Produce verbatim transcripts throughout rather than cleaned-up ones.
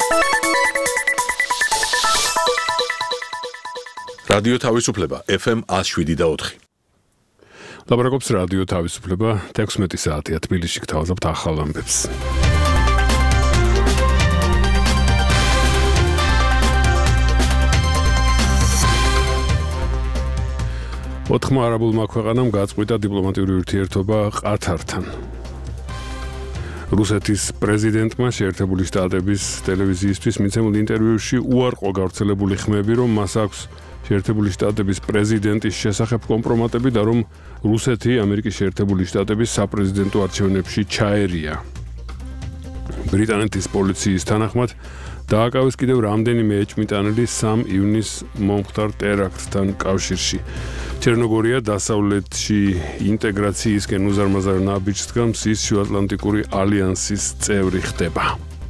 რადიო თავისუფლება ეფ ემ one oh seven და four. ლაპარაკობს რადიო თავისუფლება თექვსმეტი საათია თბილისში გთავაზობთ ახალ ამბებს. ოთხმა არაბულმა ქვეყანამ გაწყვიტა დიპლომატიური ურთიერთობა ყათართან. რუსეთის პრეზიდენტმა შეერთებული შტატების ტელევიზიისთვის მიცემულ ინტერვიუში უარყო გავრცელებული ხმები, რომ მას აქვს შეერთებული შტატების პრეზიდენტის შესახებ კომპრომატები და რომ რუსეთი ამერიკის შეერთებული შტატების საპრეზიდენტო არჩევნებში ჩაერია. ბრიტანეთის პოლიციის თანახმად დააკავეს კიდევ რამდენიმე ეჭვმიტანილი სამ ივნისს მომხდარ ტერაქტთან კავშირში. ჩერნოგორია დასავლეთში ინტეგრაციისკენ უზარმაზარ ნაბიჯს დგამს, ის შუაატლანტიკური ალიანსის წევრი ხდება.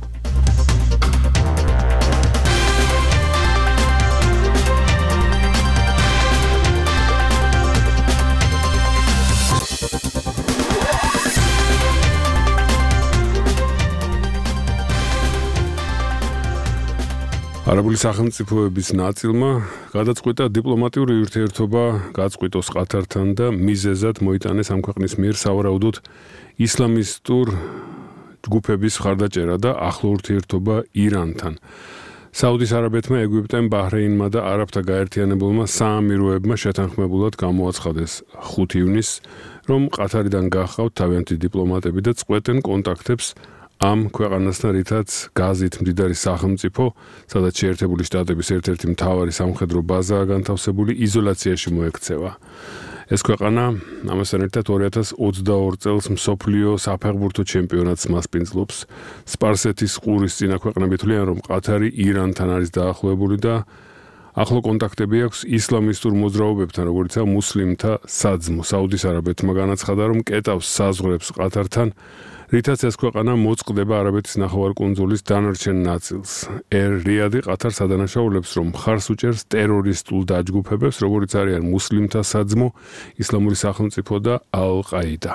არაბული სახელმწიფოების ნაწილმა გადაწყვიტა დიპლომატიური ურთიერთობა გაწყვიტოს ყათართან და მიზეზად მოიტანეს ამ ქვეყნის მიერ სავარაუდოდ ისლამისტურ ჯგუფების მხარდაჭერა და ახლო ურთიერთობა ირანთან. საუდის არაბეთმა, ეგვიპტემ, ბაჰრეინმა და არაბთა გაერთიანებულმა საამიროებმა შეთანხმებულად გამოაცხადეს ხუთი ივნისს, რომ ყათარიდან გახავთ თავიანთი დიპლომატები და წყვეტენ კონტაქტებს ამ ქვეყანასთან, რითაც გაზით მდიდარი სახელმწიფო, სადაც შეერთებული შტატების ერთ-ერთი მთავარი სამხედრო ბაზაა განთავსებული, იზოლაციაში მოექცევა. ეს ქვეყანა ამასთან ერთად ორი ათას ოცდაორ წელს მსოფლიო საფეხბურთო ჩემპიონატს მასპინძლობს. სპარსეთის ყურის წინა ქვეყნები თვლიან, რომ ყათარი ირანთან არის დაახლოებული და ახლო კონტაქტები აქვს ისლამისტურ მოძრაობებთან, როგორიცაა მუსლიმთა საძმო. საუდის არაბეთმა განაცხადა, რომ კეტავს საზღვრებს ყათართან, რითაც ეს ქვეყანა მოწყდება არაბეთის ნახევარკუნძულის დანარჩენ ნაწილს. ერ რიადი ყათარს ადანაშაულებს, რომ მხარს უჭერს ტერორისტულ დაჯგუფებებს, როგორიც არიან მუსლიმთა საძმო, ისლამური სახელმწიფო და ალ-ყაიდა.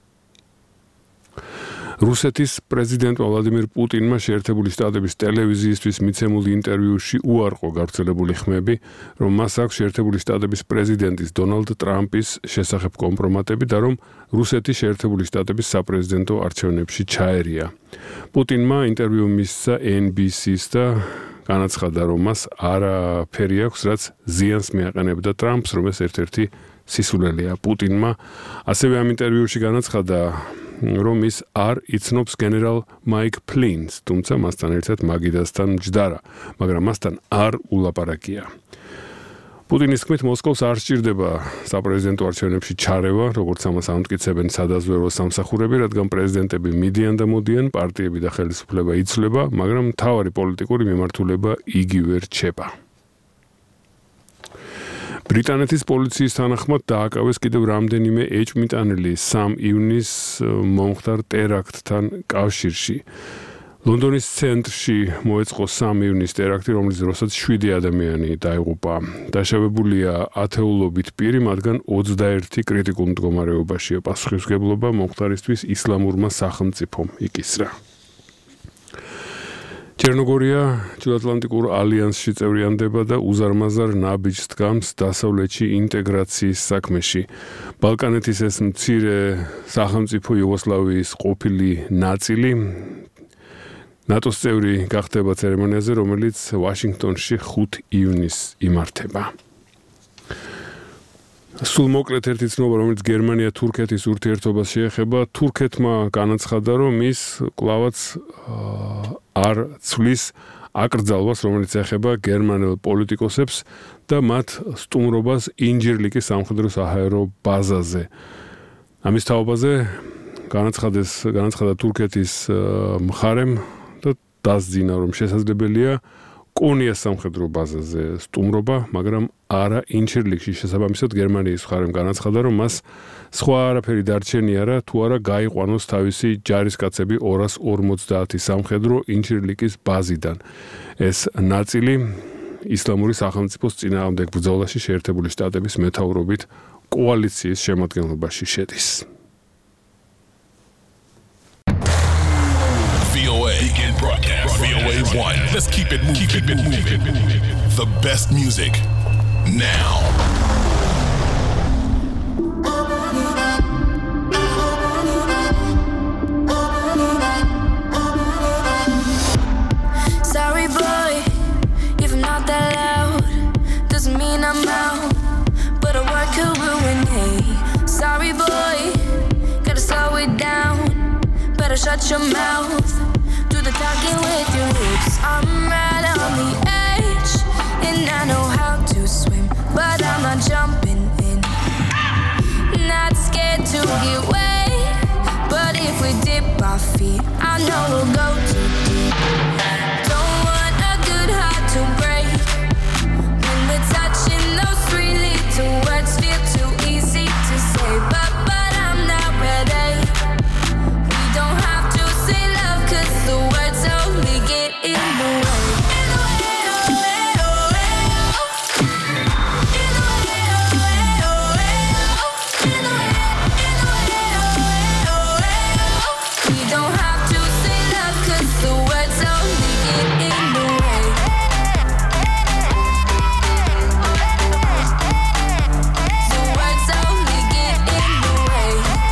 რუსეთის პრეზიდენტმა ვლადიმირ პუტინმა შეერთებული შტატების ტელევიზიისთვის მიცემულ ინტერვიუში უარყო გავრცელებული ხმები, რომ მას აქვს შეერთებული შტატების პრეზიდენტის დონალდ ტრამპის შესახებ კომპრომატები და რომ რუსეთი შეერთებული შტატების საპრეზიდენტო არჩევნებში ჩაერია. პუტინმა ინტერვიუ მისცა ენ ბი სის და განაცხადა, რომ მას არაფერი აქვს, რაც ზიანს მიაყენებდა ტრამპს, რომ ეს ერთ-ერთი სისულელეა. პუტინმა ასევე ამ ინტერვიუში განაცხადა, რომ ის არ იცნობს გენერალ მაიკ ფლინს, თუმცა მასთან ერთად მაგიდასთან მჯდარა, მაგრამ მასთან არ ულაპარაკია. პუტინის თქმით, მოსკოვს არ სჭირდება საპრეზიდენტო არჩევნებში ჩარევა, როგორც ამას ამტკიცებენ სადაზვერვო სამსახურები, რადგან პრეზიდენტები მიდიან და მოდიან, პარტიები და ხელისუფლება იცვლება, მაგრამ მთავარი პოლიტიკური მიმართულება იგივე რჩება. ბრიტანეთის პოლიციის თანახმად დააკავეს კიდევ რამდენიმე ეჭვმიტანილი სამ ივნისს მომხდარ ტერაქტთან კავშირში. ლონდონის ცენტრში მოეწყო სამ ივნისს ტერაქტი, რომლის დროსაც შვიდი ადამიანი დაიღუპა. დაშავებულია ათეულობით პირი, მათგან ოცდაერთი კრიტიკულ მდგომარეობაშია. პასუხისმგებლობა მომხდარისთვის ისლამურმა სახელმწიფომ იკისრა. ჩერნოგორია ჩრდილოატლანტიკურ ალიანსში წევრიანდება და უზარმაზარ ნაბიჯს დგამს დასავლეთში ინტეგრაციის საქმეში. ბალკანეთის ეს მცირე სახელმწიფო იუგოსლავიის ყოფილი ნაწილი ნატოს წევრი გახდება ცერემონიაზე, რომელიც ვაშინგტონში ხუთი ივნისს იმართება. სულ მოკლედ ერთი ცნობა, რომელიც გერმანია თურქეთის ურთიერთობას შეეხება, თურქეთმა განაცხადა, რომ ის კვლავაც არ ცვლის აკრძალვას, რომელიც ეხება გერმანელ პოლიტიკოსებს და მათ სტუმრობას ინჯირლიკის სამხედრო საჰაერო ბაზაზე. ამის თაობაზე განაცხადეს, განაცხადა თურქეთის მხარემ და დასძინა, რომ შესაძლებელია კონიას სამხედრო ბაზაზე სტუმრობა, მაგრამ არა ინჯირლიკში. შესაბამისად, გერმანიის მხარემ განაცხადა, რომ მას სხვა არაფერი დარჩენია რა, თუ არა გაიყვანოს თავისი ჯარისკაცები ორას ორმოცდაათი სამხედრო ინჯირლიკის ბაზიდან. ეს ნაწილი ისლამური სახელმწიფოს წინააღმდეგ ბრძოლაში შეერთებული შტატების მეთაურობით კოალიციის შემადგენლობაში შედის. V O A. Begin broadcast. V O A one. Let's keep it moving. Keep it moving. The best music now. Sorry, boy, if I'm not that loud, doesn't mean I'm out, but a word could ruin me. Sorry, boy, gotta slow it down. Better shut your mouth. Do the talking with your lips. I'm right on the edge, and I know how to swim, but I'm not jumping in. Not scared to get wet, but if we dip our feet, I know we'll go too deep. Don't want a good heart to break. When we're touching those three little words, feel too easy to say, but but I'm not ready. We don't have to say love, 'cause the words only get in the way. We don't have to say love, 'cause the words only get in the way. The words only get in the way.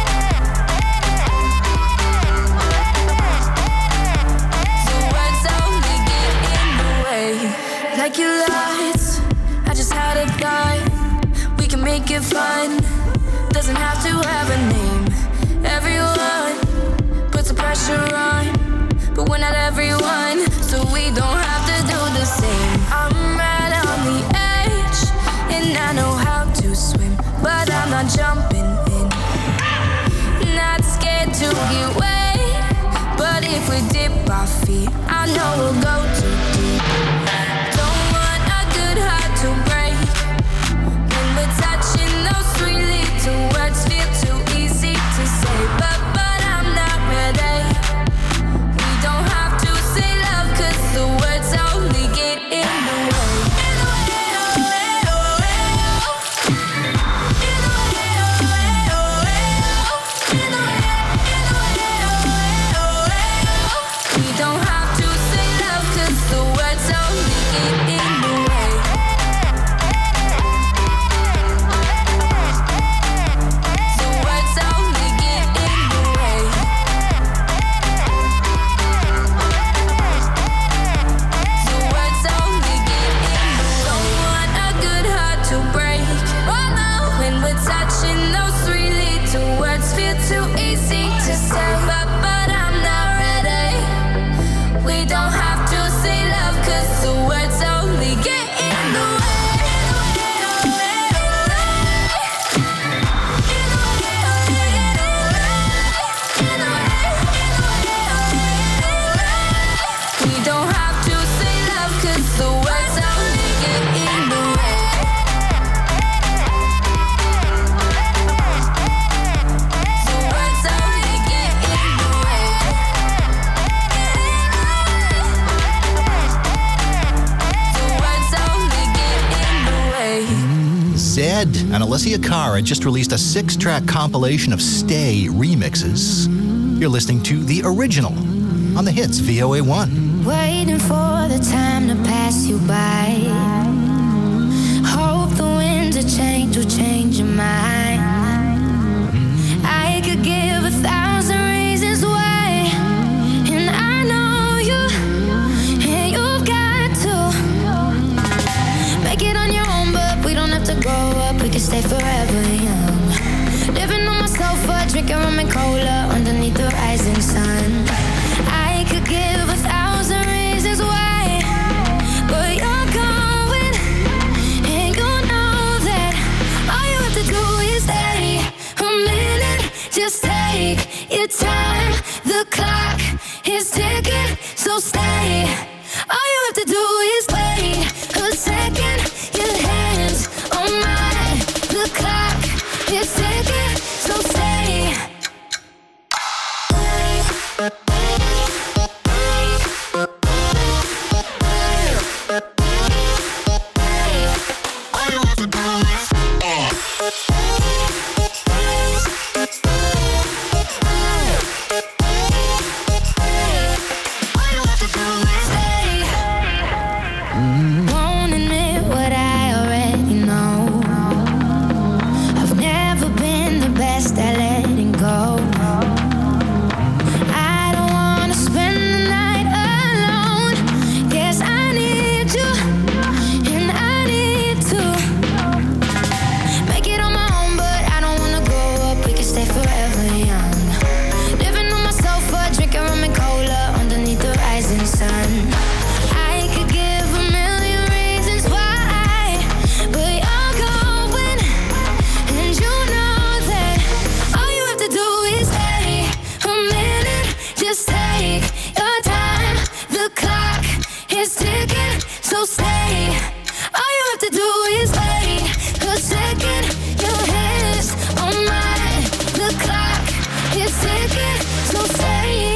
The words only get in the way. Like your lights, I just had a thought. We can make it fun. Doesn't have to have a name. Everyone puts the pressure on, but we're not everyone, so we don't have to do the same. I'm right on the edge, and I know how to swim, but I'm not jumping in. Not scared to get wet, but if we dip our feet, I know we'll go too deep. Don't want a good heart to break. When we're touching those three little words, feel too easy to say, but but I'm not ready. We don't have to say love, 'cause the words only get in the way. We don't have to say love, 'cause the words only get in the way. The words only get in the way. The words only get in the way. Don't want a good heart to break. Oh no, when we're touching those three little words, feel too easy to say, but but I'm not ready. We don't have to say love, 'cause the words only get in the way. We don't have to say love, 'cause the words only get in the way. The words only get in the way. The words only get in the way. Zed and Alessia Cara just released a six-track compilation of Stay remixes. You're listening to the original on the hits V O A one. Waiting for the time to pass you by. Hope the winds of change will change your mind. I could give a thousand reasons why, and I know you, and you've got to make it on your own, but we don't have to grow up, we can stay forever young. Living on my sofa, drinking rum and cola underneath the rising sun. I could give a thousand reasons why, but you're going, and you know that all you have to do is stay a minute. Just take your time, the clock is ticking, so stay. All you have to do is wait a second. Your hands on mine, the clock is ticking, so stay. just take your time. The clock is ticking, so stay. All you have to do is wait a second. Your hands on mine. The clock is ticking, so stay.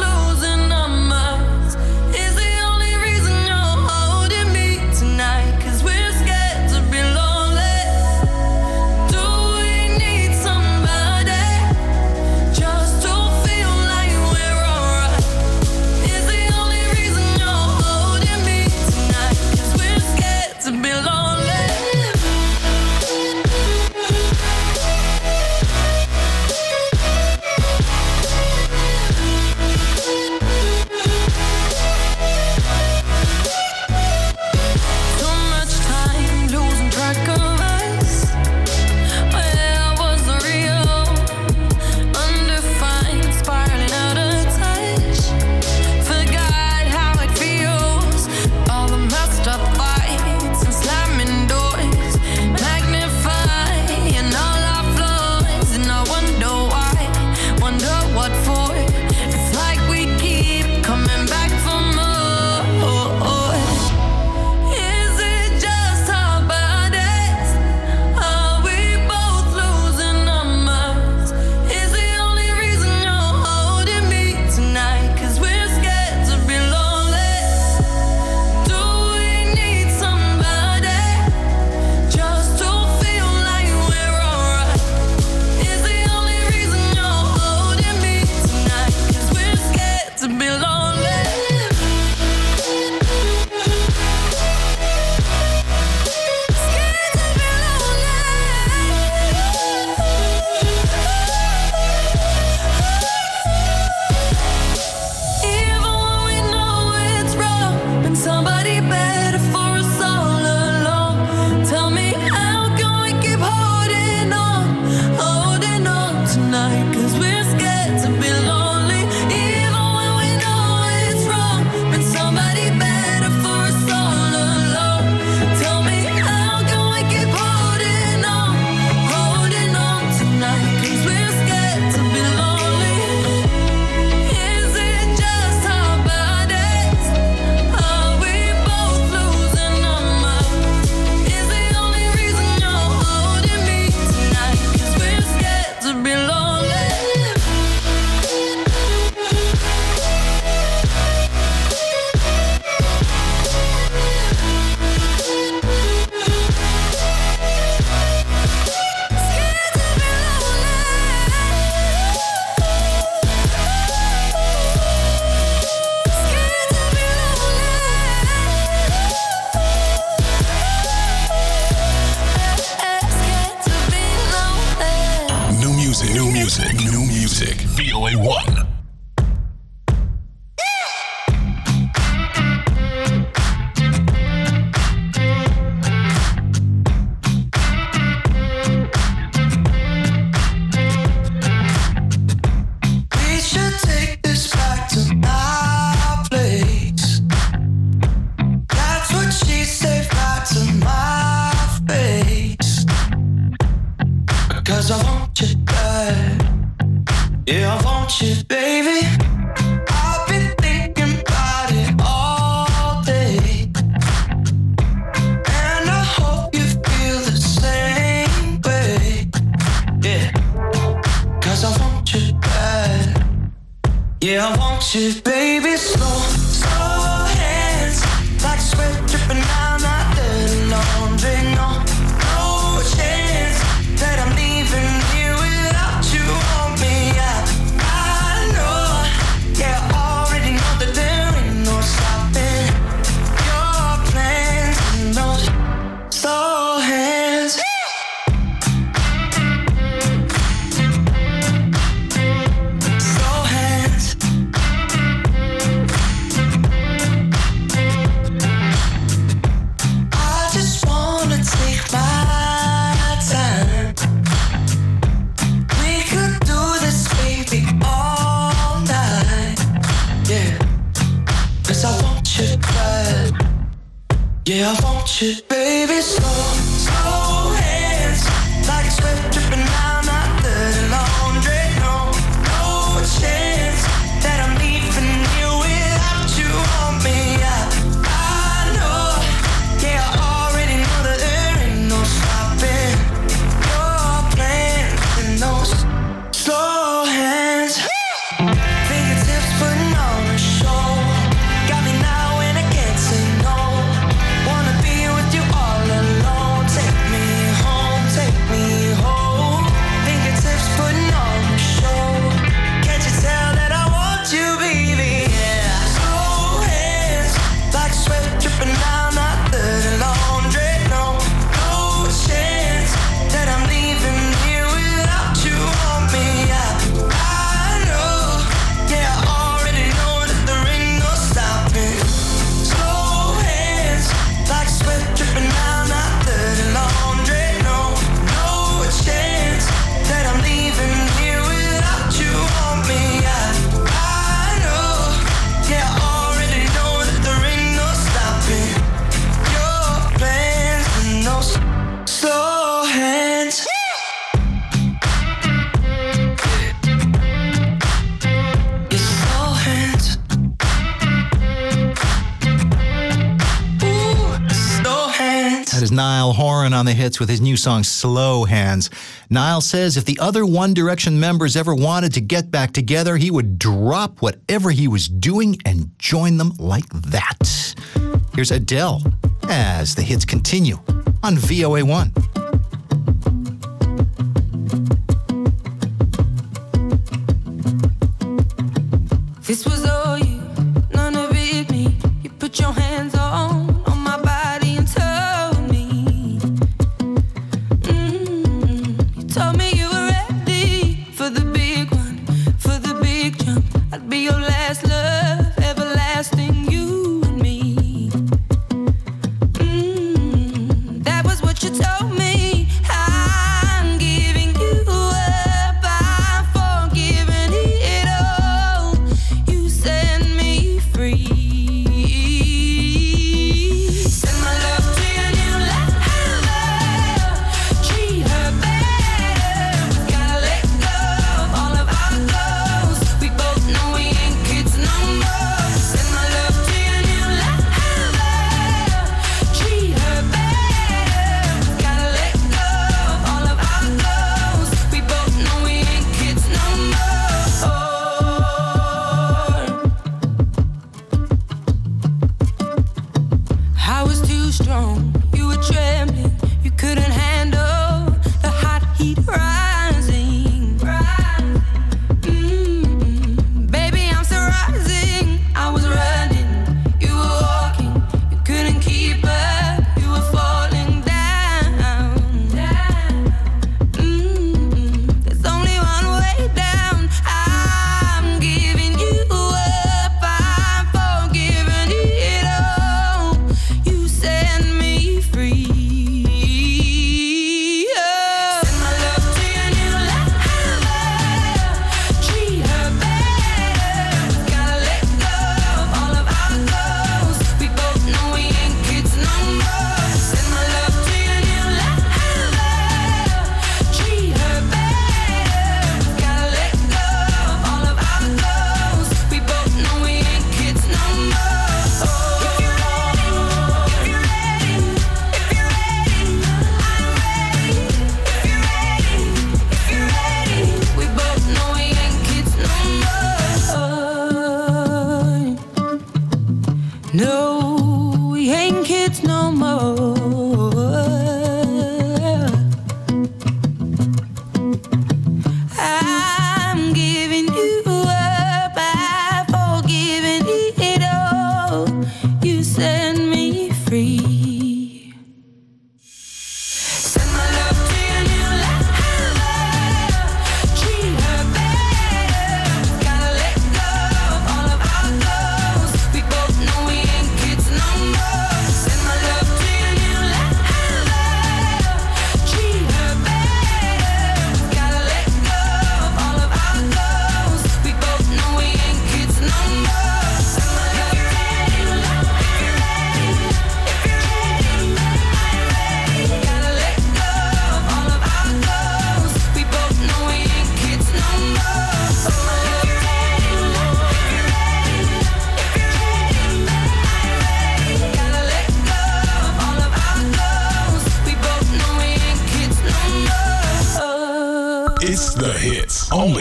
Tonight New music. V O A one. Niall Horan on the hits with his new song Slow Hands. Niall says if the other One Direction members ever wanted to get back together, he would drop whatever he was doing and join them like that. Here's Adele as the hits continue on V O A one. This was all you, none of it me. You put your hands on, on my body and told me. Mm, you told me you were ready for the big one, for the big jump. I'd be your last love, everlasting, you and me. Mm, that was what you told me.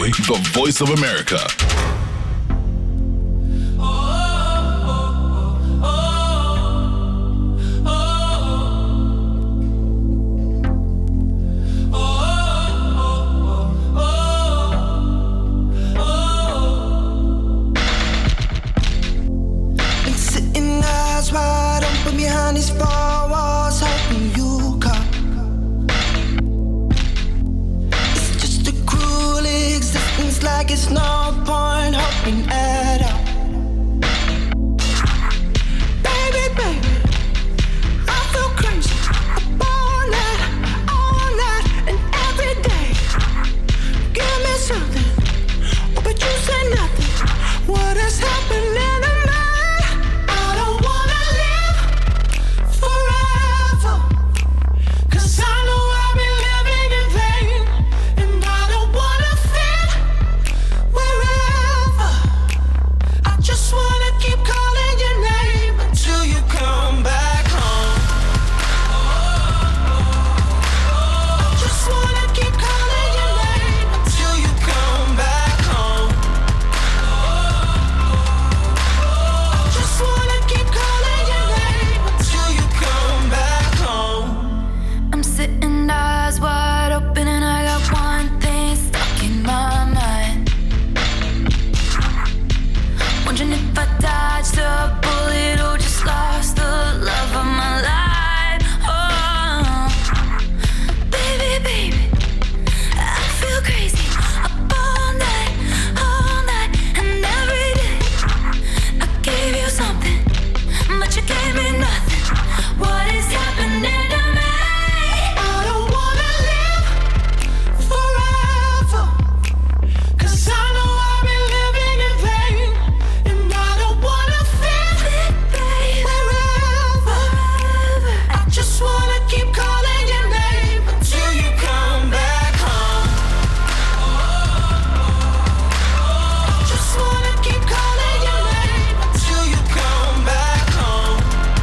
the voice of America. Been sitting eyes wide open behind these four walls, hoping you come. It's just a cruel existence, like it's no point hoping at all. Baby, baby, I feel crazy. Up all night, all night, and every day. Give me something, oh, but you say nothing. What is happening to me? I don't wanna live forever, 'cause I know I've been living in vain, and I don't wanna fit wherever. I just wanna keep calling your name until you come back home. I just wanna keep calling your name until you come back home. Just wanna keep calling your name until you come back home. I'm sitting eyes wide open and I got one thing stuck in my mind. Wondering if I dodged a bullet or just lost the love of my life. Oh, baby, baby, I feel crazy. Up all night, all night, and every day. I gave you something, but you gave me nothing. What is happening to me? I don't wanna live forever, 'cause I know I've been living in vain, and I don't wanna fit wherever. I just wanna keep calling your name until you come back home. I just wanna keep calling your name until you come back home.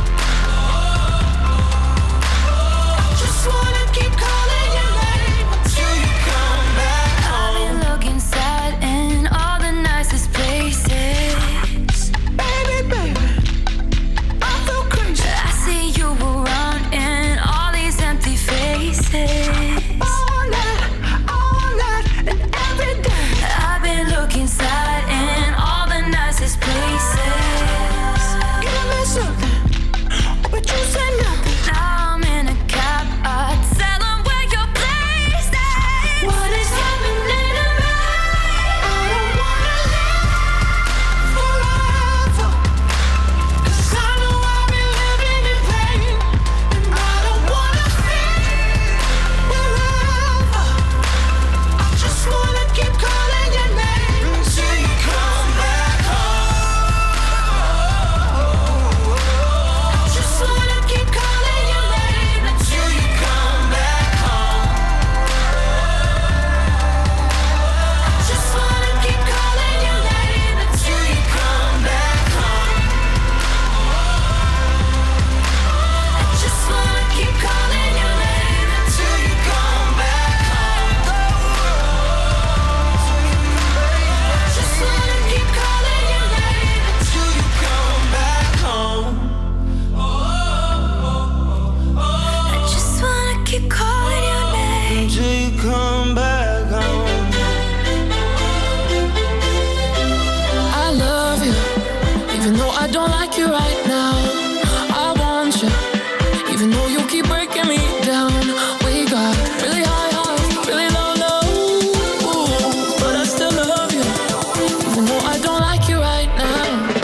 I just wanna keep calling your name until you come back I've home. been looking sad in all the nicest places. Baby, baby, I feel crazy. I see you around in all these empty faces. All night, all night, and every day. I've been looking sad in all the nicest places. Give me something, but you say nothing. Now I'm in a cab, I tell 'em where your place is. What is happening to me? I don't wanna live forever, 'cause I know I've been living in vain, and I don't wanna fit wherever. I just wanna keep calling your name until you come back home. I just wanna keep calling your name until you come back home. I just wanna keep calling your name until you come back home. I just wanna keep calling your name until you come back home. I just wanna keep calling your name until you come back home. I just wanna keep calling your name. Until you come back home. I love you, even though I don't like you right now. I want you, even though you keep breaking me down. We got really high highs, really low lows, but I still love you, even though I don't like you right now.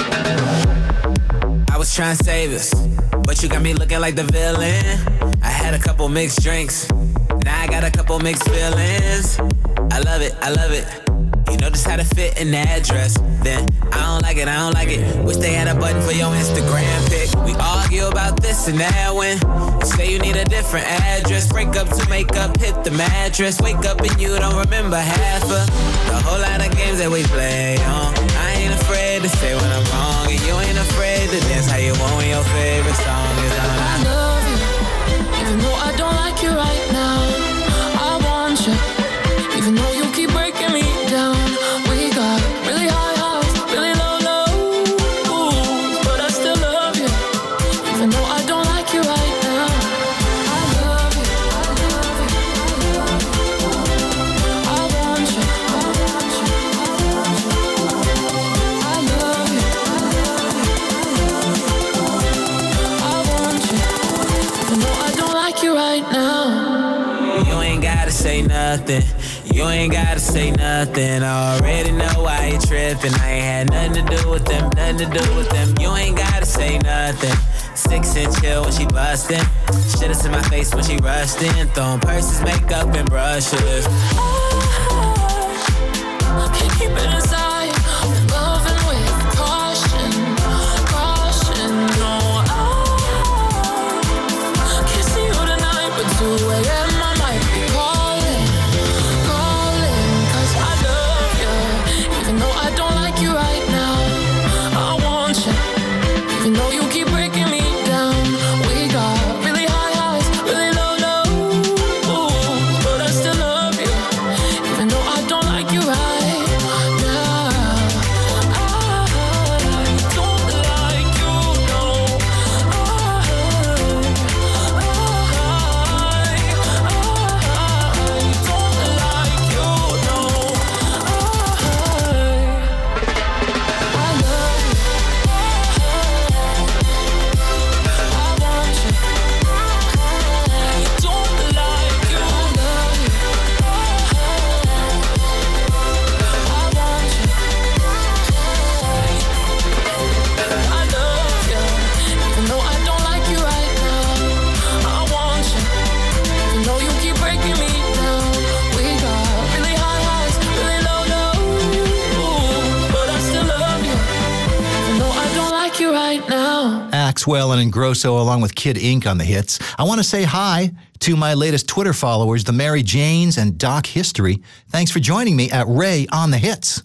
I was trying to save us, but you got me looking like the villain. I had a couple mixed drinks, now I got a couple mixed feelings. I love it, I love it. You know just how to fit in that dress. Then I don't like it, I don't like it. Wish they had a button for your Instagram pic. We argue about this and that when you say you need a different address. Break up to make up, hit the mattress. Wake up and you don't remember half of the whole lot of games that we play on. I ain't afraid to say when I'm wrong, and you ain't afraid to dance how you want when your favorite song is on. I love you, even though I don't like you right now. I want you, even though you keep breaking me down. say nothing. You ain't gotta say nothing. I already know why you tripping. I ain't had nothing to do with them, nothing to do with them. You ain't gotta say nothing. Six and chill when she bustin'. Shit is in my face when she rushed in. Throwing purses, makeup, and brushes. I can't keep it inside. Loving with caution, caution. No, I can't see you tonight, but two a.m. I might be calling, calling. Cause I love you, even though I don't like you right now. I want you, even though you keep breaking me down. We got really high highs, really low lows, but I still love you, even though I don't like you right. Axwell and Ingrosso along with Kid Ink on the hits. I want to say hi to my latest Twitter followers, the Mary Janes and Doc History. Thanks for joining me at Ray on the Hits.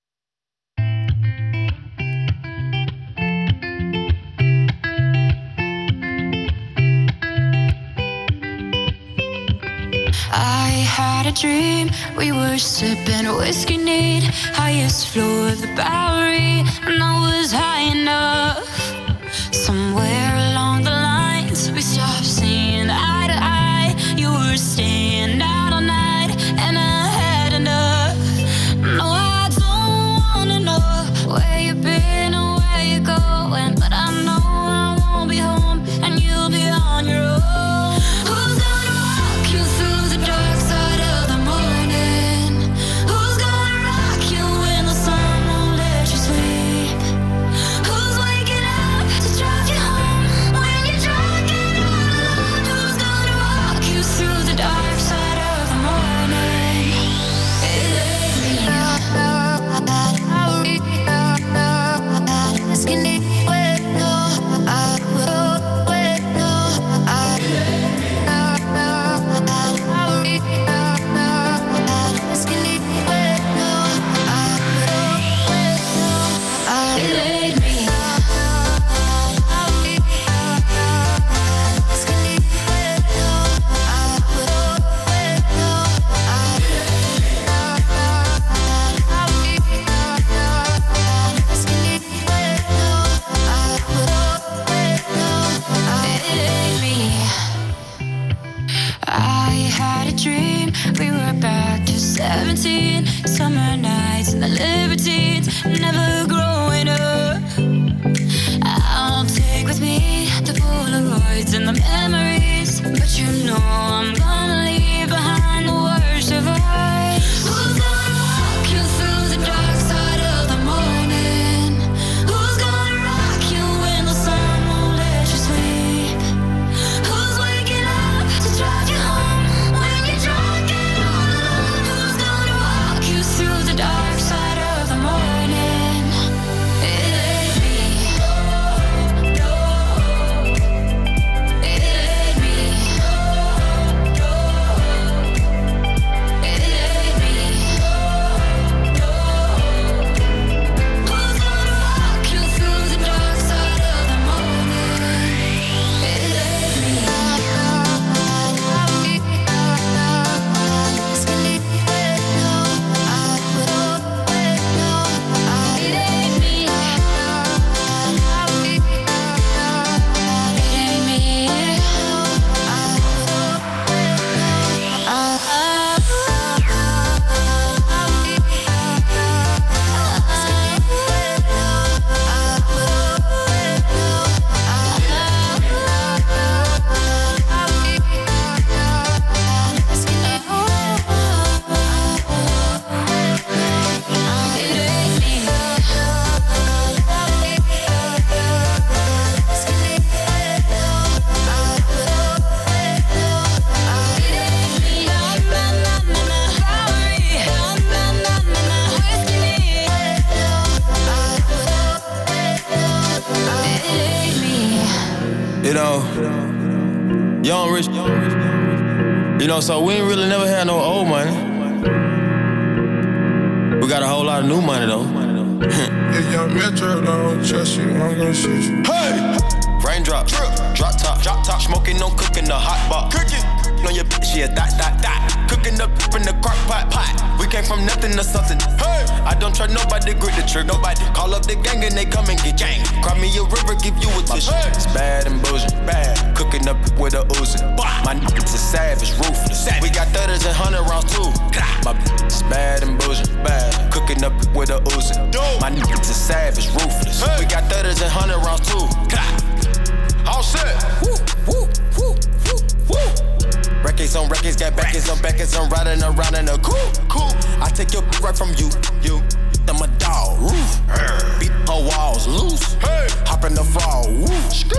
I had a dream, we were sipping whiskey neat, highest floor of the Bowery, and I was high enough. Somewhere along the lines, we stopped seeing eye to eye. You were staying out all night, and I had enough. No, I don't wanna know where you've been or where you're going, but I know I won't be home, and you'll be on your own. Who's gonna walk you through the dark side of the morning? Who's gonna rock you when the sun won't let you sleep? Who's waking up to drive you home when you're drunk and all alone? Who's gonna walk you through the dark side of the morning? It ain't me. seventeen, summer nights and the libertines, never growing up. I'll take with me the Polaroids and the memories, but you know I'm gonna leave behind the worst of us. Who's gonna walk you through the dark side of the morning? Who's gonna rock you when the sun won't let you sleep? Who's waking up to drive you home when you're drunk and all alone? Who's gonna walk you through the dark side of the morning? You know, young rich. You know, so we ain't really never had no old money. We got a whole lot of new money though. If young Metro don't trust you, I'm gonna shoot you. Hey! Raindrop, drip, drop top, drop top, smoking, no cooking, the hot pot. Cooking, on your bitch, yeah, that, that, that. Cooking up in the crock pot, pot. We came from nothing to something. Hey, I don't trust nobody, grip the trick, nobody. Call up the gang and they come and get gang. Cry me a river, give you a tissue. It's bad and bullshit, bad. Cooking up with a Uzi. My niggas is savage, ruthless. We got thudders and hundred rounds too. My bitch is bad and bullshit, bad. Cooking up with a Uzi. My niggas is savage, ruthless. We got thudders and hundred rounds too. All set. Woo, woo, woo, woo, woo. Records on records, got backers on backers. I'm riding around in a coupe. Cool. I take your right from you. You. I'm a dog. Roof. Beat her walls loose. Hey. Hop in the fall. Woo.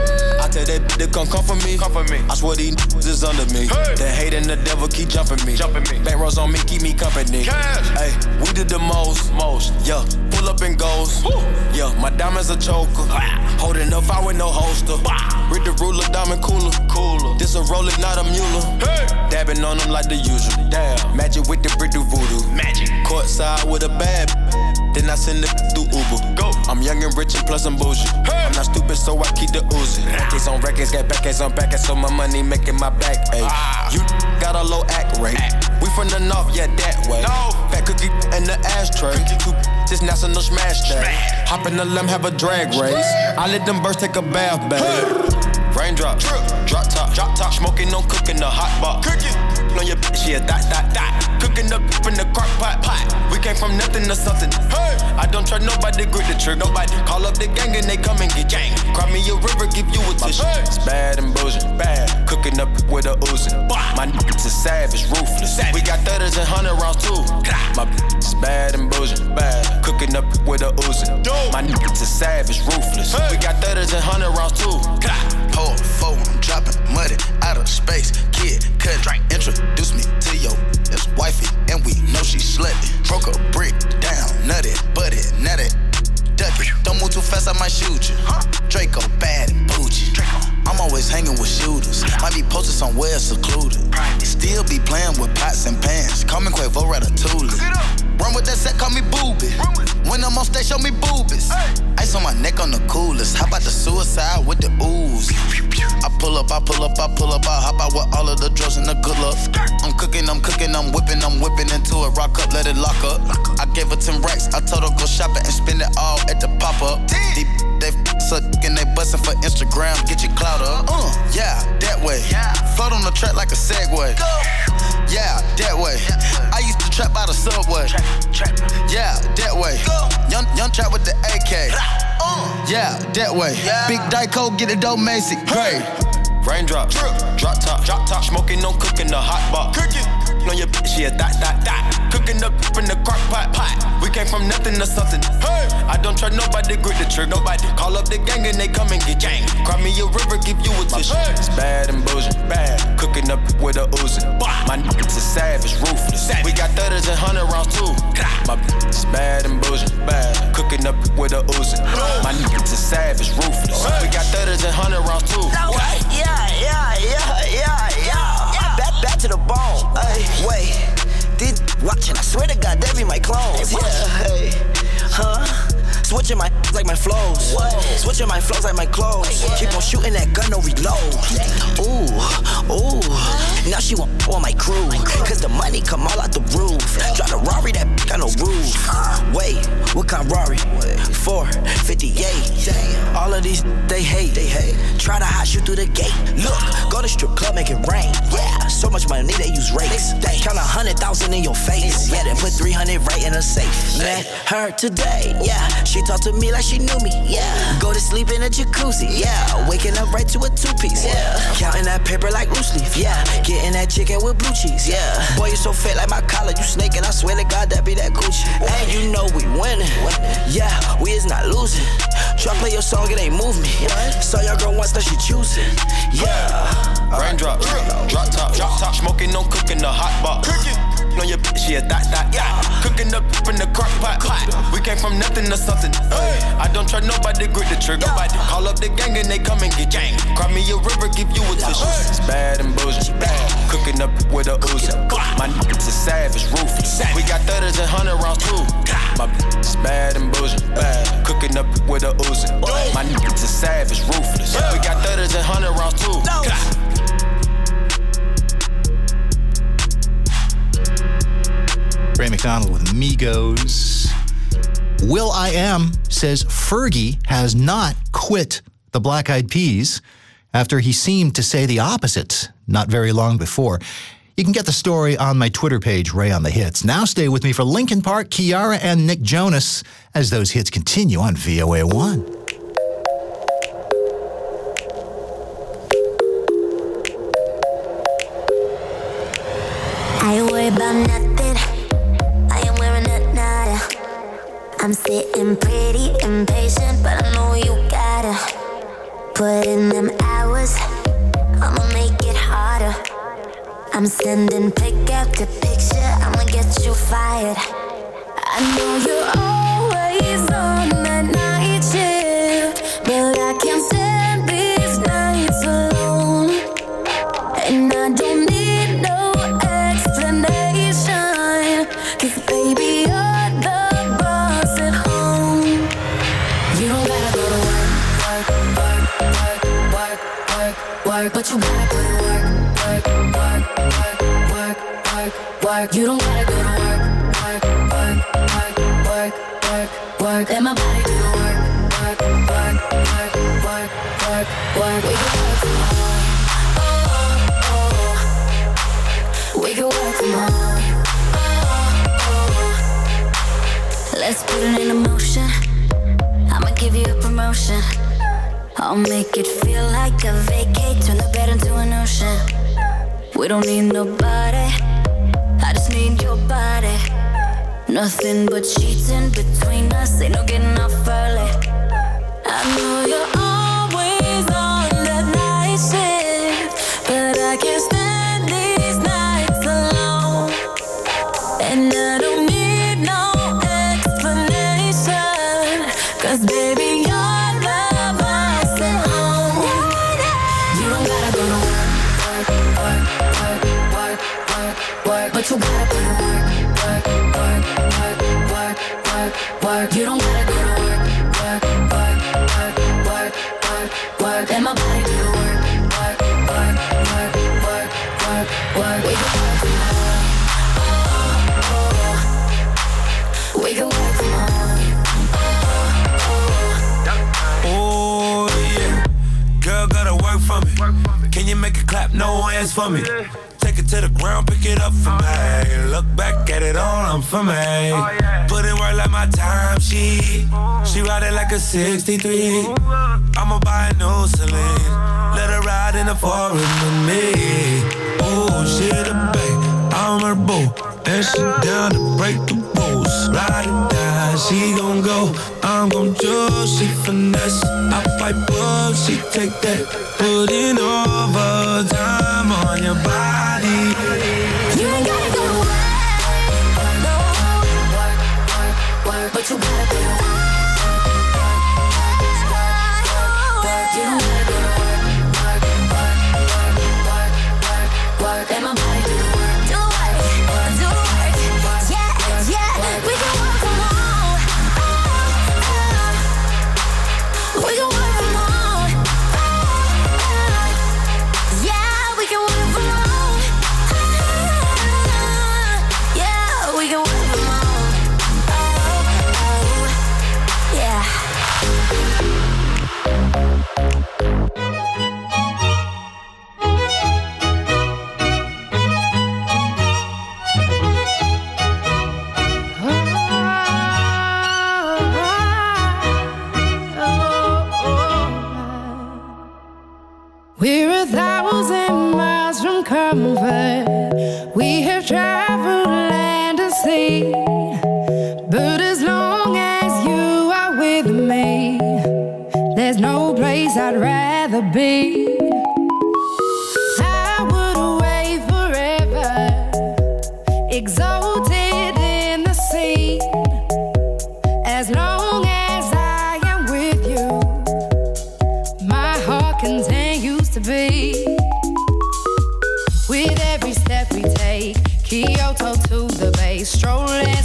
I tell that bitch to come come for me. Come for me. I swear these niggas is under me. Hey. The hate and the devil keep jumping me. Jumping me. Bank rolls on me, keep me company. Cash. Hey, we did the most. Most. Yeah. Pull up and goes. Woo. Yeah. My diamonds a choker. Ah. Holding up, I with no holster. Bah. Read the ruler, diamond cooler. Cooler. This a roller, not a mule. Hey. Dabbing on them like the usual. Damn. Magic with the brick do voodoo. Magic. Courtside with a bad. Then I send it through Uber. Go. I'm young and rich and plus I'm bougie. Hey. I'm not stupid, so I keep the Uzi. Records on records, got backers on backers, so my money making my back ache. Ah. You got a low act rate. Act. We from the north, yeah, that way. No. Fat cookie in the ashtray. Cookie. This national smash day. Smash. Hop in the limb, have a drag race. I let them birds take a bath, babe. Hey. Raindrop, drip, drop top, drop top, smoking, no cooking, the hot pot. Cooking, on your bitch, yeah, that, that, that. Cooking up in the crock pot, pot. We came from nothing to something. Hey, I don't trust nobody, grip the trick, nobody. Call up the gang and they come and get gang. Cry me a river, give you a tissue. It's bad and bullshit, bad. Cooking up with a Uzi. My niggas is savage, ruthless. We got thudders and hundred rounds too. My bitch is bad and bullshit, bad. Cooking up with a Uzi. My niggas is savage, ruthless. We got thudders and hundred rounds too. Hold four, I'm dropping muddy out of space. Kid, cut, introduce me to your ex wifey, and we know she slutty. Broke a brick down, nutty, butty, nutty, ducky. Don't move too fast, I might shoot you. Draco bad and bougie. I'm always hanging with shooters. Might be posted somewhere secluded. Still be playing with pots and pans. Call me Quavo Ratatouille. Run with that set, call me Booby. When I'm on stage, show me boobies. Ice on my neck on the coolest. How about the suicide with the ooze? I pull up, I pull up, I pull up, I hop out with all of the drugs and the good luck. I'm cooking, I'm cooking, I'm whipping, I'm whipping into it. Rock up, let it lock up. I gave her ten racks, I told her go shopping and spend it all at the pop-up. Deep, they suck and they bustin' for Instagram, get your clout up. Uh, yeah, that way. Float on the track like a Segway. Yeah, that way. I used to trap by the subway. Yeah, that way. Young, young trap with the A K. Yeah, that way. Big Dyco, get it dope, Macy. Great. Raindrop, drip, drop top, drop top, smoking, no cooking, the hot pot. Cooking, on your bitch, yeah, that, that, that. Cooking up in the crock pot, pot. We came from nothing to something. Hey, I don't trust nobody, grip the trick, nobody. Call up the gang and they come and get gang. Cry me a river, give you a tissue. It's bad and bullshit, bad. Cooking up with a Uzi. My niggas is savage, ruthless. We got thudders and hundred rounds too. My bitch is bad and bullshit, bad. Cooking up with a Uzi. My niggas is savage, ruthless. We got thudders and hundred rounds too. Yeah, yeah, yeah, yeah, yeah. Back, back to the bone. Ay, wait, these watching, I swear to God, they be my clones. Yeah, hey, huh? Switching my like my flows. Whoa. Switching my flows like my clothes. Yeah. Keep on shooting that gun, no reload. Ooh, ooh. Now she want on my crew. Cause the money come all out the roof. Drive the Rari, that got no roof. Wait, what kind of Rari? four fifty-eight. All of these they hate. They hate. Try to hot shoot through the gate. Look, go to strip club, make it rain. Yeah, so much money they use rakes. They count a hundred thousand in your face. Yeah, then put three hundred right in a safe. Met her today. Yeah, she talked to me like she knew me. Yeah, go to sleep in a jacuzzi. Yeah, waking up right to a two piece. Yeah, counting that paper like loose leaf. Yeah, getting that chicken with blue cheese. Yeah, boy you so fat like my collar. You snaking, I swear to God that be that Gucci. And you know we winning. Yeah, we is not losing. Try play your song, it ain't move me. Saw your girl once that she choosing. Yeah. Raindrop, drop top, drop top, smoking, no cooking, the hot pot. Cooking, on your bitch, yeah, that, that, yeah. Cooking up in the crock pot, pot. We came from nothing to something. Hey, I don't trust nobody, grip the trigger. Nobody call up the gang and they come and get gang. Cry me a river, give you a tissue. It's bad and bullshit. Cooking up with a Uzi. My niggas is savage, ruthless. We got thirties and hundred rounds too. My bitch is bad and bullshit. Cooking up with a Uzi. My niggas is savage, ruthless. We got thirties and hundred rounds too. Ray McDonald with Migos. Will I Am says Fergie has not quit the Black Eyed Peas after he seemed to say the opposite not very long before. You can get the story on my Twitter page, Ray on the Hits. Now stay with me for Linkin Park, Kiara, and Nick Jonas as those hits continue on V O A one. I ain't worried about nothing. I ain't wearing a nada. I'm sitting pretty impatient, but I know you gotta put in them hours. I'ma make it harder. I'm sending pick after picture. I'ma get you fired. I know you're always on that night shift, but I can't stand these nights alone. And I don't need no explanation, 'cause baby you're the boss at home. You don't gotta go to work, work, work, work, work, work, work, but you gotta put in work, work, work, work, work, work, work. You don't gotta go to work, work, work, work, work, work, work. Let my body do the work, work, work, work, work, work, work. We can work from home. Oh, oh, oh. We can work from home. Oh, oh. Let's put it in motion. I'ma give you a promotion. I'll make it feel like a vacate. Turn the bed into an ocean. We don't need nobody. I just need your body. Nothing but sheets in between us. Ain't no getting off early. I know you're always on that night shift, but I can't stand these nights alone. And I don't need no explanation, 'cause baby you're the boss at home. You don't gotta go to work, work, work, work, work, work, work, but you gotta put in work, work, work, work, work, work, work. You don't gotta go to work, work, work, work, work, work, work. Let my body do the work, work, work, work, work, work, work. We can work from home. Oh, oh. We can work from home. Oh, oh yeah. Girl, gotta work for me. Can you make it clap? No hands for me. Take it to the ground, pick it up for me. Look back at it all, I'm for me. Put in work like my time sheet. She ride it like a sixty-three. I'ma buy a new Celine. Let her ride in the forest with me. Oh, she the babe, I'm her boo. And she down to break the rules. Ride or die, she gon' go. I'm gon' choose, she finesse. I fight up, she take that. Put in overtime on your body. You ain't gotta go to work, no. Work, work, work, but you gotta go to work. You don't gotta go to work, work, work, work, work, work, work. Let my body do the work, do the work, do the work. Yeah, yeah, we can work from home. We can work from home. Yeah, we can work from home. Yeah, we can work from home. Yeah. We're a thousand miles from comfort. We have traveled land and sea, but as long as you are with me, there's no place I'd rather be. I would away forever, exalted in the sea, as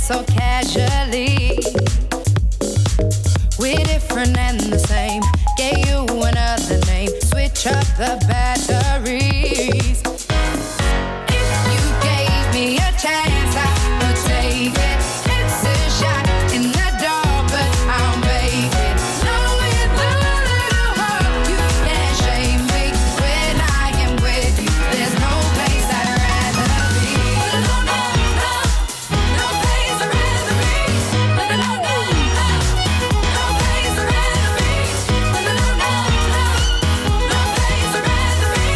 so casually. We're different and the same. Gave you another name. Switch up the batteries. If you gave me a chance, I would take it. It's a shot in the dark, but I'll make it. Knowing the little heart, you can't shame me. When I am with you, there's no place I'd rather be. No, no, no, no place I'd rather be. No, no, no, no, no place I'd rather be. No, no, no, no, no place I'd rather be.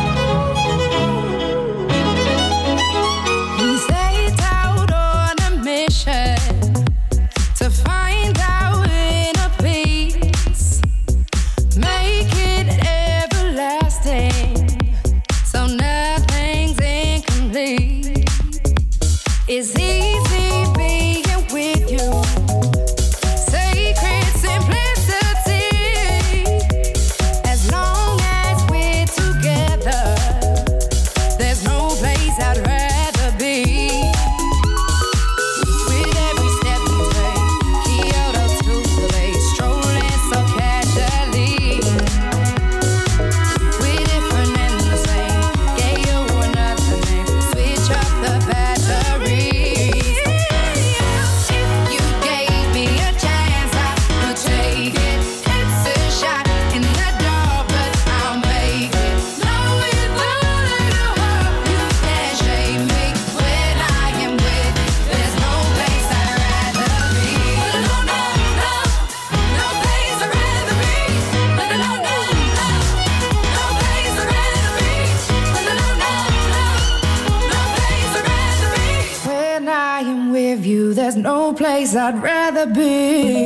We set out on a mission to find our inner peace, make it everlasting, so nothing's incomplete. It's easy being with you, sacred simplicity. As long as we're together, there's no place I'd rather be. With every step we take, Kyoto to the bay, strolling so casually. We're different and the same. Gave you another name. Switch up the batteries. If you gave me a chance, I would take it. It's a shot in the dark, but I'll make it. Knowing the little heart, you can't shame me. When I am with you, there's no place I'd rather be. No, no, no, no place I'd rather be. No, no, no, no, no place I'd rather be. No, no, no, no, no place I'd rather be. When I am with you, there's no place I'd rather be.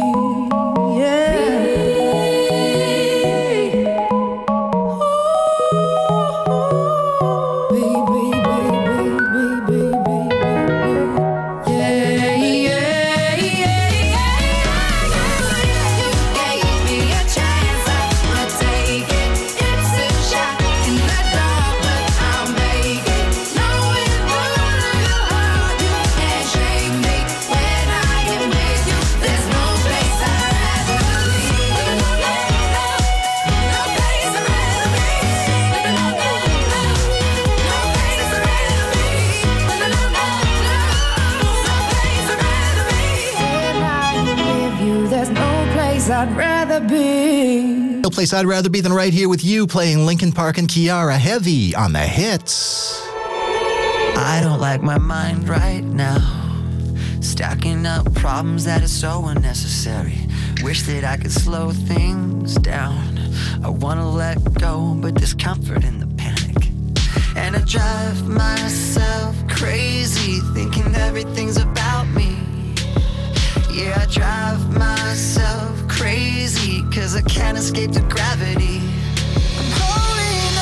I'd rather be. No place I'd rather be than right here with you, playing Linkin Park and Kiara Heavy on the hits. I don't like my mind right now, stacking up problems that are so unnecessary. Wish that I could slow things down. I wanna let go, but there's comfort in the panic. And I drive myself crazy, thinking everything's about me. Yeah, I drive myself crazy, cause I can't escape the gravity. I'm holding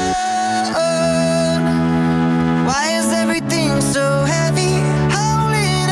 on. Why is everything so heavy? Holding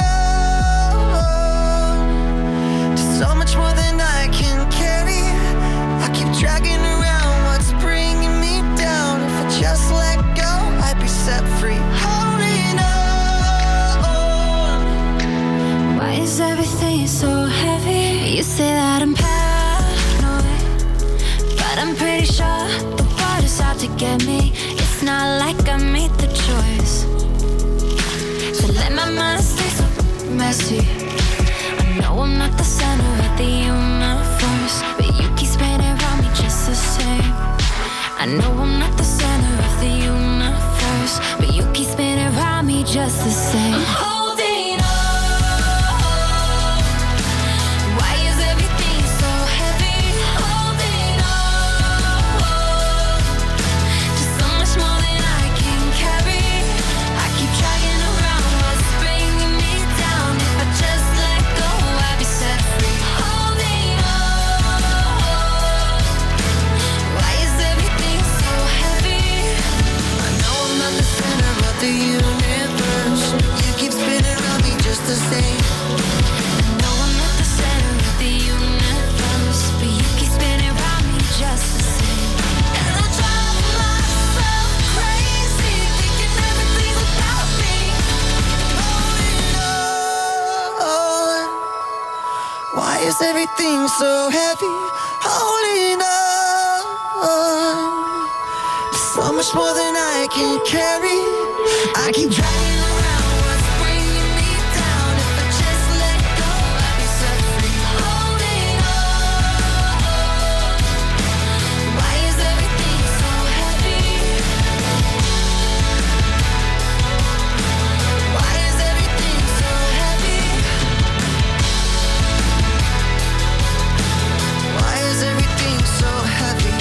on to so much more than I can carry. I keep dragging around what's bringing me down. If I just let go, I'd be set free. Holding on. Why is everything so heavy? You say that I'm paranoid, but I'm pretty sure the water's out to get me. It's not like I made the choice to let my mind stay so messy. I know I'm not the center of the universe, but you keep spinning around me just the same. I know I'm not the center of the universe, but you keep spinning around me just the same. I'm holding on. Why is everything so heavy? Holding on to so much more than I can carry. I keep dragging around what's bringing me down. If I just let go, I'd be set free. Holding on. Why is everything so heavy? I know I'm not the center of the universe, Why is everything so heavy? Holding on. So much more than I can carry. I keep dragging around what's bringing me down. If I just let go, I'll be set free. Holding on. Why is everything so heavy? Why is everything so heavy? Why is everything so heavy?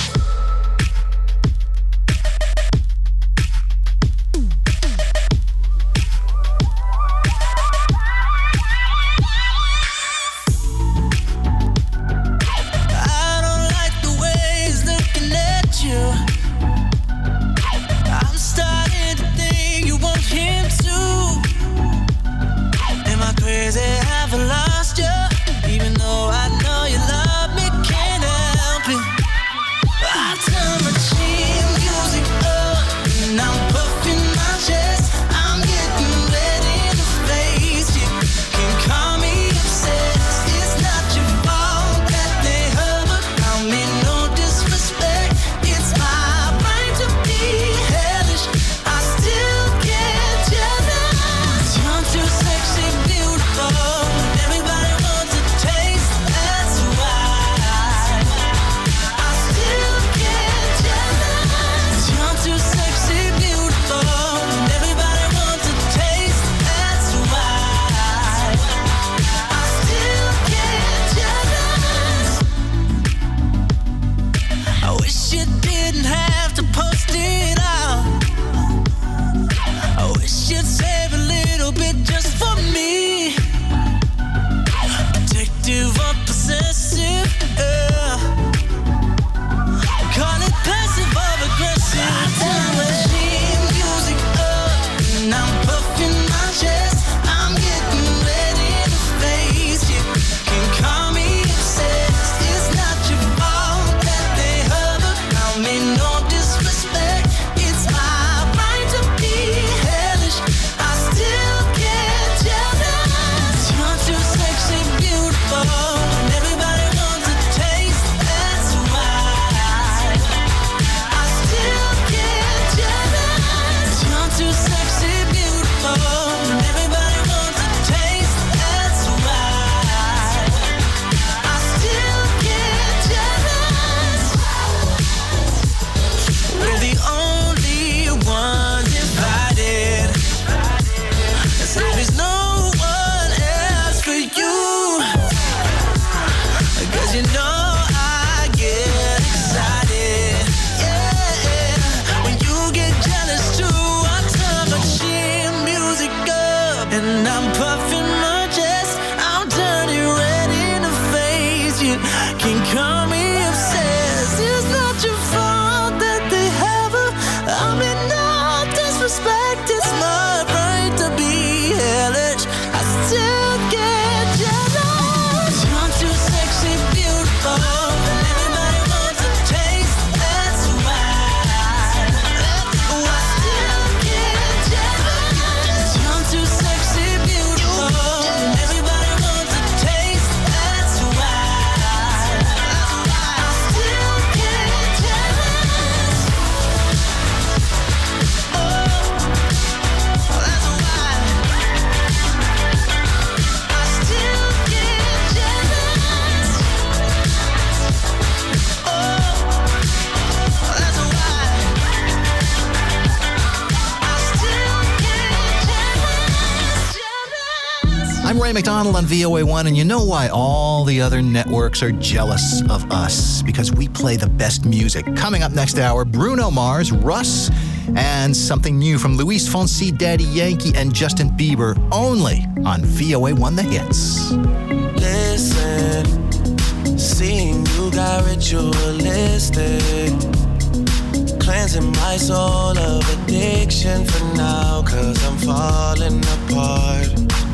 Ray McDonald on V O A one, and you know why all the other networks are jealous of us? Because we play the best music. Coming up next hour, Bruno Mars, Russ, and something new from Luis Fonsi, Daddy Yankee, and Justin Bieber, only on V O A one The Hits. Listen, seeing you got ritualistic, cleansing my soul of addiction for now, 'cause I'm falling apart.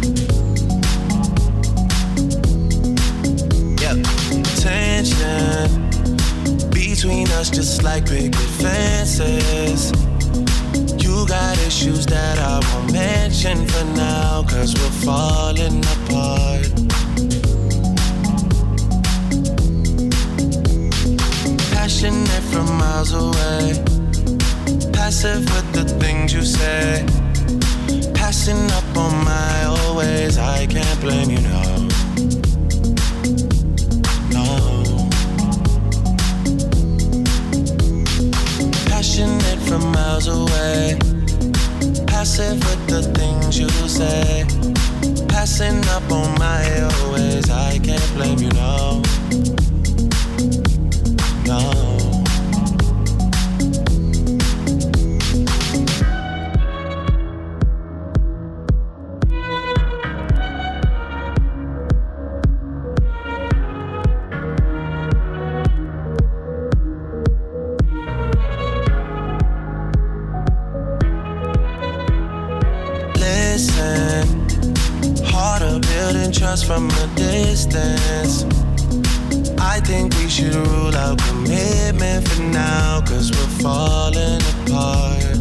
Tension between us just like picket fences. You got issues that I won't mention for now, 'cause we're falling apart. miles away. Passive with the things you say. Passing up on my always. I can't blame you, no. No. Passionate from miles away. Passive with the things you say. Passing up on my always. I can't blame you, no. No. Trust from a distance. I think we should rule out commitment for now, cause we're falling apart.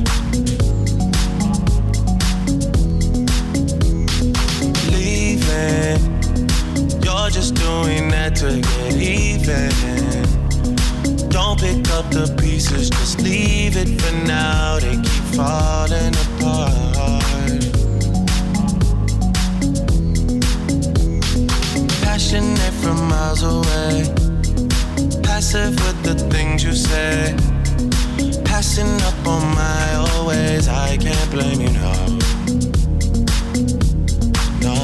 Leaving, you're just doing that to get even. Don't pick up the pieces, just leave it for now. They keep falling apart. Passionate from miles away. Passive with the things you say. Passing up on my always. I can't blame you, no. No.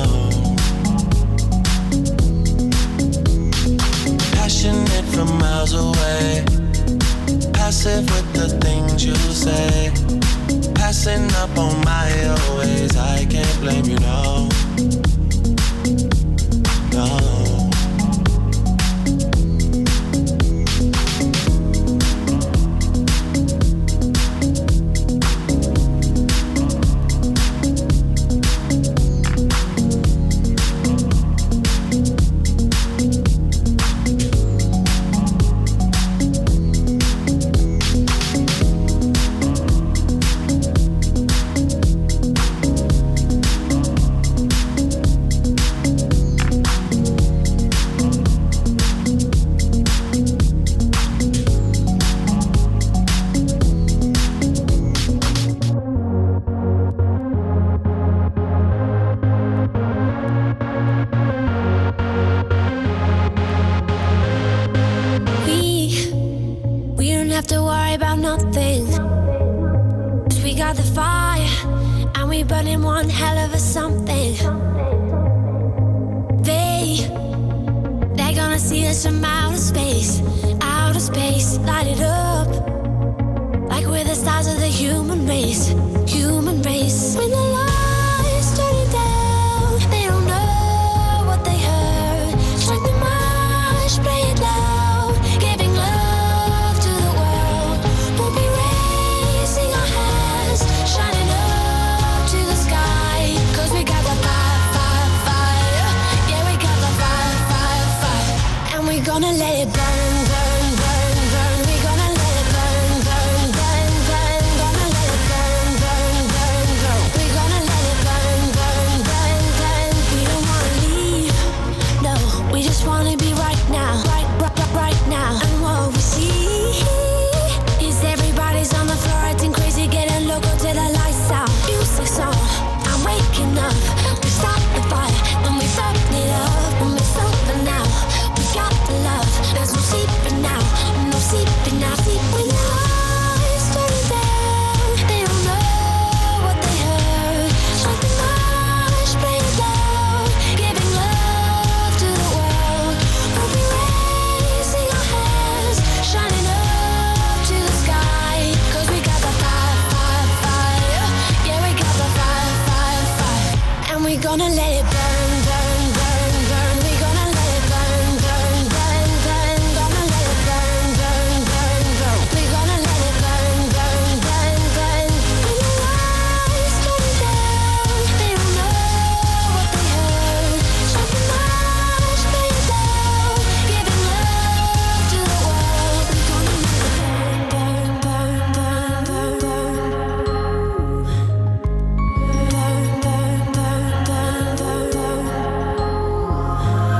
Passionate from miles away. Passive with the things you say. Passing up on my always. I can't blame you, no. No.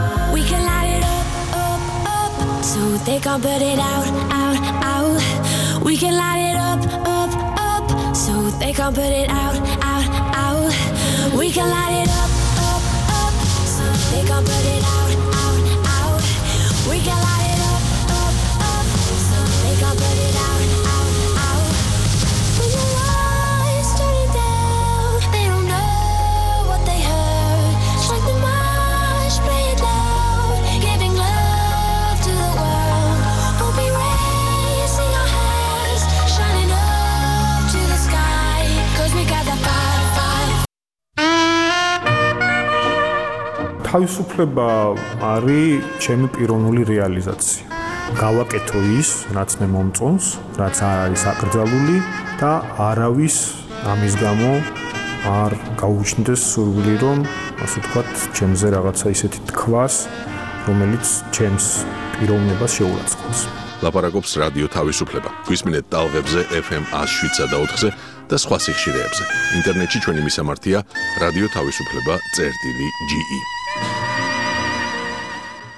They can't put it out, out, out. We can light it up, up, up, so they can't put it out, out, out. We can light it up, up, up, so they can't put it out, out, out. We can light it up, up, up, so they can't put it out, out, out. When the lights turn it down, they don't know what they heard. Strike the march, play it loud, giving love to the world. We'll be raising our hands, shining up to the sky, 'cause we got that fire, fire. თავისუფლება არის ჩემი პიროვნული რეალიზაცია. გავაკეთო ის, რაც მე მომწონს, რაც არ არის აკრძალული და არავის ამის გამო არ გაუჩნდეს სურვილი, რომ ასე ვთქვათ, ჩემზე რაღაცა ისეთი თქვას, რომელიც ჩემს პიროვნებას შეურაცხყოფს. ლაპარაკობს რადიო თავისუფლება. გვისმინეთ ტალღებზე ეფ ემ one oh seven და ოთხზე და სხვა სიხშირეებზე. ინტერნეტში ჩვენი მისამართია რადიო თავისუფლება წერტილი ჯი ი.